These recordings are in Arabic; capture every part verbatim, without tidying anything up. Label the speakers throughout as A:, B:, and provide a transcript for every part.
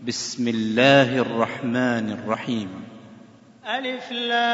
A: بسم الله الرحمن الرحيم.
B: ألف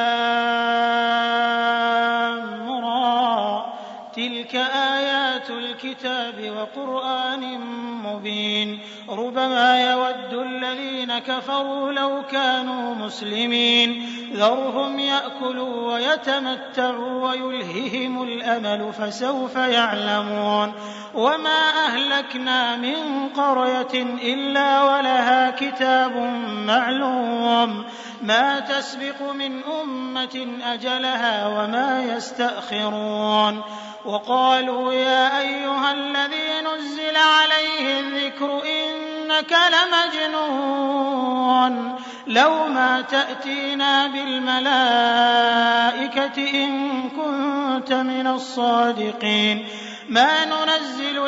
B: لام را، تلك آيات الكتاب وقرآن مبين. ربما يود الذين كفروا لو كانوا مسلمين، ذرهم يأكلوا ويتمتعوا ويلههم الأمل فسوف يعلمون. وما أهلكنا من قرية إلا ولها كتاب معلوم، ما تسبق من أمة أجلها وما يستأخرون. وقالوا يا أيها الذي نزل عليه الذكر إنك لمجنون، لو ما تأتينا بالملائكة إن كنت من الصادقين. ما ننزل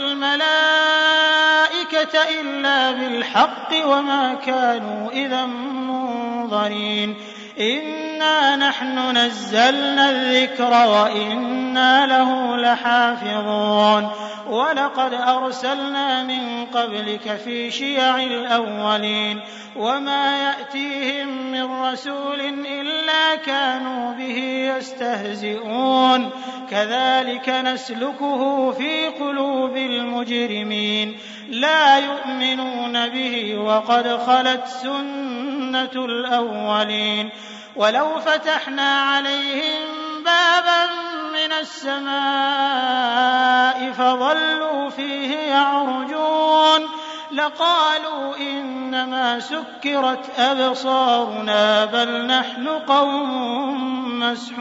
B: الملائكة إلا بالحق وما كانوا إذا منظرين. إنا نحن نزلنا الذكر وإنا له لحافظون. ولقد أرسلنا من قبلك في شيع الأولين، وما يأتيهم من رسول إلا كانوا به يستهزئون. كذلك نسلكه في قلوب المجرمين، لا يؤمنون به وقد خلت سنة الأولين. ولو فتحنا عليهم بابا من السماء فظلوا فيه يعرجون لقالوا إنما سكرت أبصارنا بل نحن قوم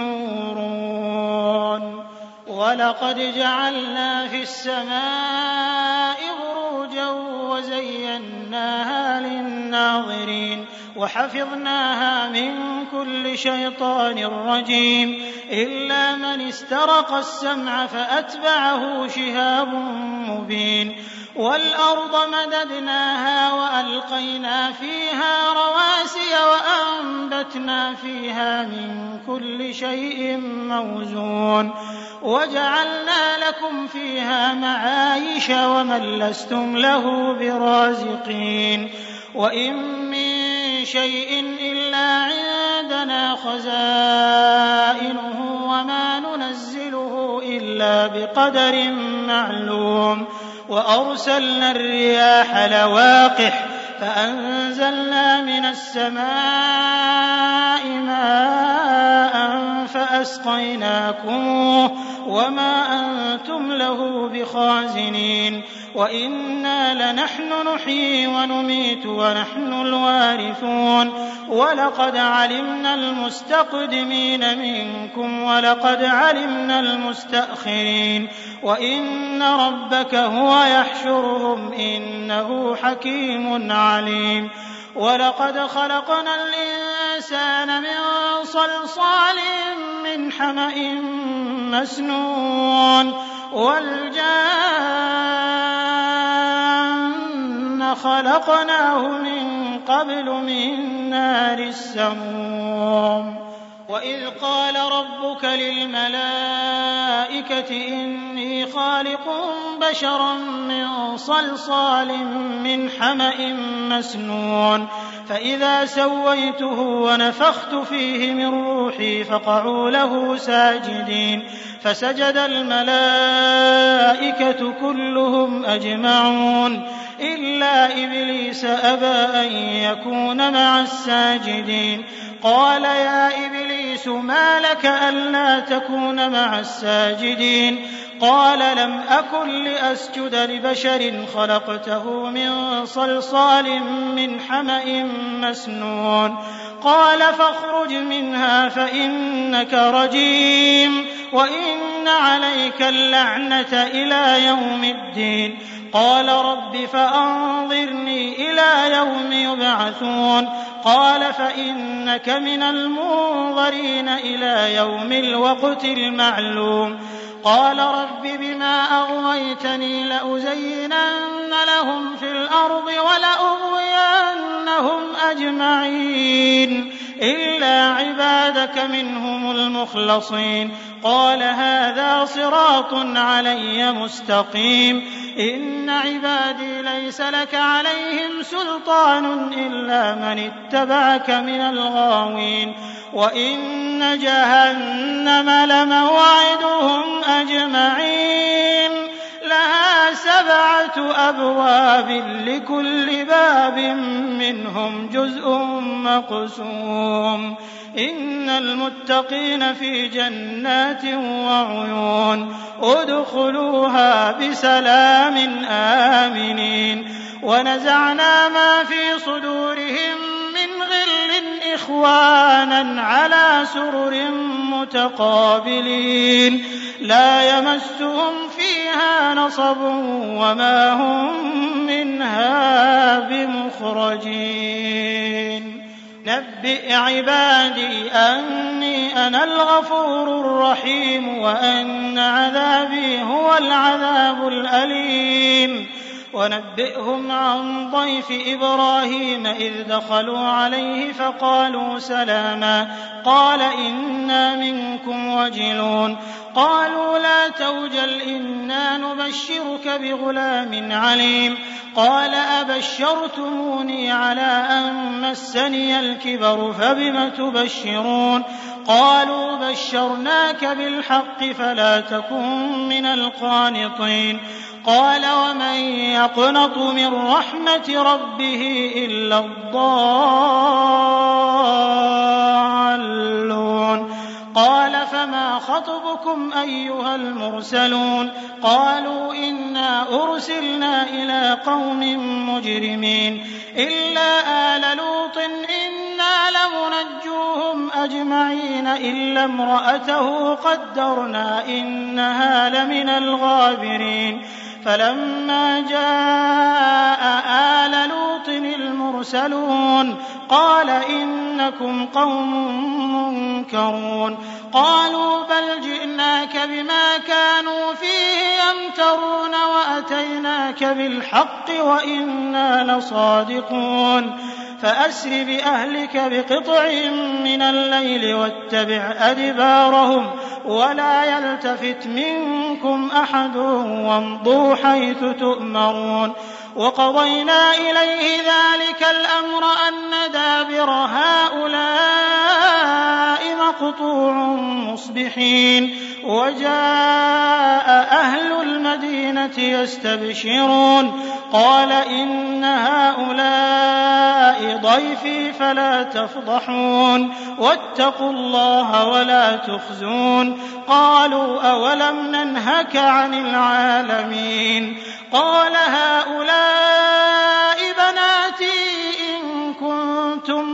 B: مسحورون. ولقد جعلنا في السماء بروجا وزيناها للناظرين وحفظناها من كل شيطان رجيم إلا من استرق السمع فأتبعه شهاب مبين. والأرض مددناها وألقينا فيها رواسي وأنبتنا فيها من كل شيء موزون وجعلنا لكم فيها معايش ومن لستم له برازقين. وإن من شيء إلا عندنا خزائنه وما ننزله إلا بقدر معلوم. وأرسلنا الرياح لواقح فأنزلنا من السماء ماء فأسقيناكموه وما أنتم له بخازنين. وإنا لنحن نحيي ونميت ونحن الوارثون. ولقد علمنا المستقدمين منكم ولقد علمنا المستأخرين. وإن ربك هو يحشرهم إنه حكيم عليم. ولقد خلقنا الإنسان من صلصال من حمأ مسنون والجان خلقناه من قبل من نار السموم. وإذ قال ربك للملائكة إني خالق بشرا من صلصال من حمأ مسنون فإذا سويته ونفخت فيه من روحي فقعوا له ساجدين فسجد الملائكة كلهم أجمعون إلا إبليس أبى أن يكون مع الساجدين. قال يا إبليس ما لك ألا تكون مع الساجدين؟ قال لم أكن لأسجد لبشر خلقته من صلصال من حمأ مسنون. قال فاخرج منها فإنك رجيم وإن عليك اللعنة إلى يوم الدين. قال رب فأنظرني إلى يوم يبعثون. قال فإنك من المنظرين إلى يوم الوقت المعلوم. قال رب بما أغويتني لأزينن لهم في الأرض ولأغوينهم أجمعين إلا عبادك منهم المخلصين. قال هذا صراط علي مستقيم. إن عبادي ليس لك عليهم سلطان إلا من اتبعك من الغاوين وإن جهنم لموعدهم أجمعين لها سبعة أبواب لكل باب منهم جزء مقسوم إن المتقين في جنات وعيون ادخلوها بسلام آمنين ونزعنا ما في صدورهم من غل إخوانا على سرر متقابلين لا يمسهم فيها نصب وما هم منها بمخرجين نبئ عبادي أني أنا الغفور الرحيم وأن عذابي هو العذاب الأليم ونبئهم عن ضيف إبراهيم إذ دخلوا عليه فقالوا سلاما قال إنا منكم وجلون قالوا لا توجل إنا نبشرك بغلام عليم قال أبشرتموني على أن مسني الكبر فبم تبشرون قالوا بشرناك بالحق فلا تكن من القانطين قال ومن يقنط من رحمة ربه إلا الضالون قال فما خطبكم أيها المرسلون قالوا إنا أرسلنا إلى قوم مجرمين إلا آل لوط إنا لمنجوهم أجمعين إلا امرأته قدرنا إنها لمن الغابرين فلما جاء آل لوط المرسلون قال إنكم قوم منكرون قالوا بل جئناك بما كانوا فيه يمترون وأتيناك بالحق وإنا لصادقون فأسر بأهلك بقطع من الليل واتبع أدبارهم ولا يلتفت منكم أحد وامضوا حيث تؤمرون وقضينا إليه ذلك الأمر أن دابر هؤلاء مقطوع مصبحين وجاء أهل المدينة يستبشرون قال إن هؤلاء ضيفي فلا تفضحون واتقوا الله ولا تخزون قالوا أولم ننهك عن العالمين قال هؤلاء بناتي إن كنتم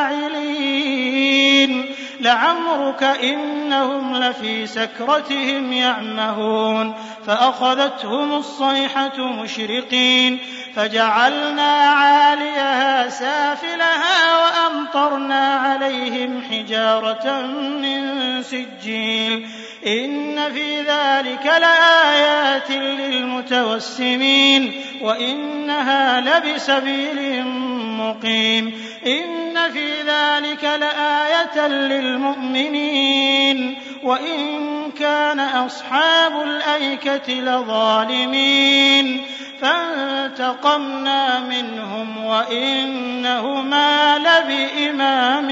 B: فاعلين لعمرك إنهم لفي سكرتهم يعمهون فأخذتهم الصيحة مشرقين فجعلنا عاليها سافلها وأمطرنا عليهم حجارة من سجيل إن في ذلك لآيات للمتوسمين وإنها لبسبيل مقيم إن في ذلك لآية للمؤمنين وإن كان أصحاب الأيكة لظالمين فانتقمنا منهم وإنهما لبإمام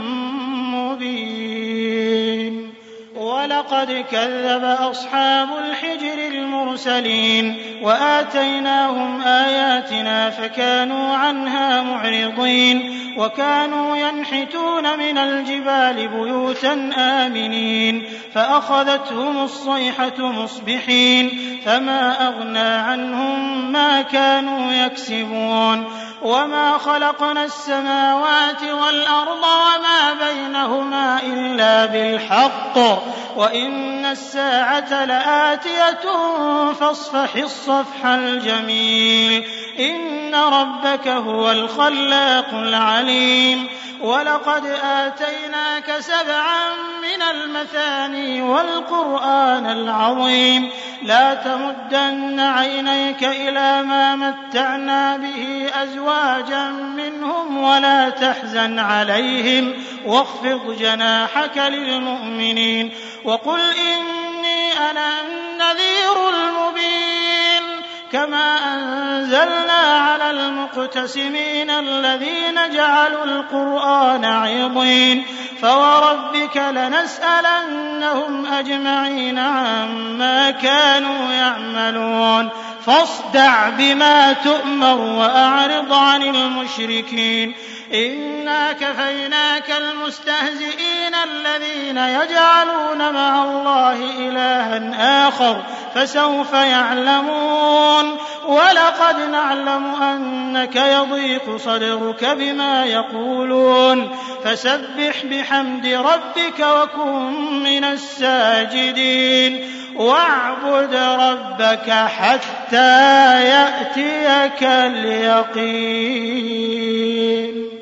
B: مبين ولقد كذب أصحاب الحجر المرسلين وآتيناهم آياتنا فكانوا عنها معرضين وكانوا ينحتون من الجبال بيوتا آمنين فأخذتهم الصيحة مصبحين فما أغنى عنهم ما كانوا يكسبون وما خلقنا السماوات والأرض وما بينهما إلا بالحق وإن الساعة لآتية فاصفح الصفح الجميل إن ربك هو الخلاق العليم ولقد آتيناك سبعا من المثاني والقرآن العظيم لا تمدن عينيك إلى ما متعنا به أزواجا منهم ولا تحزن عليهم واخفض جناحك للمؤمنين وقل إني أنا النذير المبين كما أنزلنا على المقتسمين الذين جعلوا القرآن عضين فوربك لنسألنهم أجمعين عما كانوا يعملون فاصدع بما تؤمر وأعرض عن المشركين إنا كفيناك المستهزئين الذين يجعلون مع الله إلها آخر فسوف يعلمون ولقد نعلم أنك يضيق صدرك بما يقولون فسبح بحمد ربك وكن من الساجدين واعبد ربك حتى يأتيك اليقين.